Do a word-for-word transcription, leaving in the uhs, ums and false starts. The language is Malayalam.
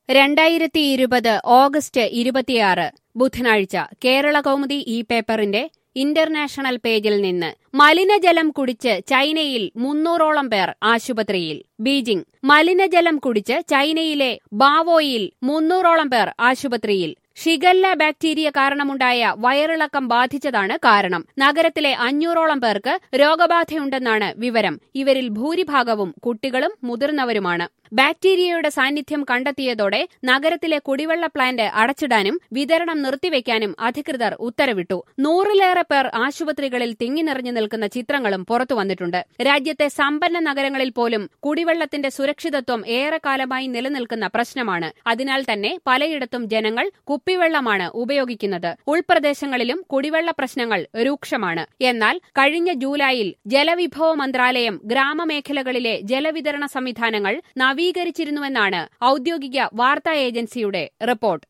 രണ്ടായിരത്തി ഇരുപത് ഓഗസ്റ്റ് ഇരുപത്തിയാറ് ബുധനാഴ്ച കേരളകൗമുദി ഈ പേപ്പറിന്റെ ഇന്റർനാഷണൽ പേജിൽ നിന്ന് മലിനജലം കുടിച്ച് ചൈനയിൽ മുന്നൂറോളം പേർ ആശുപത്രിയിൽ. ബീജിംഗ്. മലിനജലം കുടിച്ച് ചൈനയിലെ ബാവോയിൽ മുന്നൂറോളം പേർ ആശുപത്രിയിൽ. ഷിഗല്ല ബാക്ടീരിയ കാരണമുണ്ടായ വയറിളക്കം ബാധിച്ചതാണ് കാരണം. നഗരത്തിലെ അഞ്ഞൂറോളം പേർക്ക് രോഗബാധയുണ്ടെന്നാണ് വിവരം. ഇവരിൽ ഭൂരിഭാഗവും കുട്ടികളും മുതിർന്നവരുമാണ്. ബാക്ടീരിയയുടെ സാന്നിധ്യം കണ്ടെത്തിയതോടെ നഗരത്തിലെ കുടിവെള്ള പ്ലാന്റ് അടച്ചിടാനും വിതരണം നിർത്തിവെക്കാനും അധികൃതർ ഉത്തരവിട്ടു. നൂറിലേറെ പേർ ആശുപത്രികളിൽ തിങ്ങിനിറഞ്ഞു നിൽക്കുന്ന ചിത്രങ്ങളും പുറത്തുവന്നിട്ടുണ്ട്. രാജ്യത്തെ സമ്പന്ന നഗരങ്ങളിൽ പോലും കുടിവെള്ളത്തിന്റെ സുരക്ഷിതത്വം ഏറെക്കാലമായി നിലനിൽക്കുന്ന പ്രശ്നമാണ്. അതിനാൽ തന്നെ പലയിടത്തും ജനങ്ങൾ കുപ്പിവെള്ളമാണ് ഉപയോഗിക്കുന്നത്. ഉൾപ്രദേശങ്ങളിലും കുടിവെള്ള പ്രശ്നങ്ങൾ രൂക്ഷമാണ്. എന്നാൽ കഴിഞ്ഞ ജൂലൈയിൽ ജലവിഭവ മന്ത്രാലയം ഗ്രാമമേഖലകളിലെ ജലവിതരണ സംവിധാനങ്ങൾ നവീകരിച്ചിരുന്നുവെന്നാണ് ഔദ്യോഗിക വാർത്താ ഏജൻസിയുടെ റിപ്പോർട്ട്.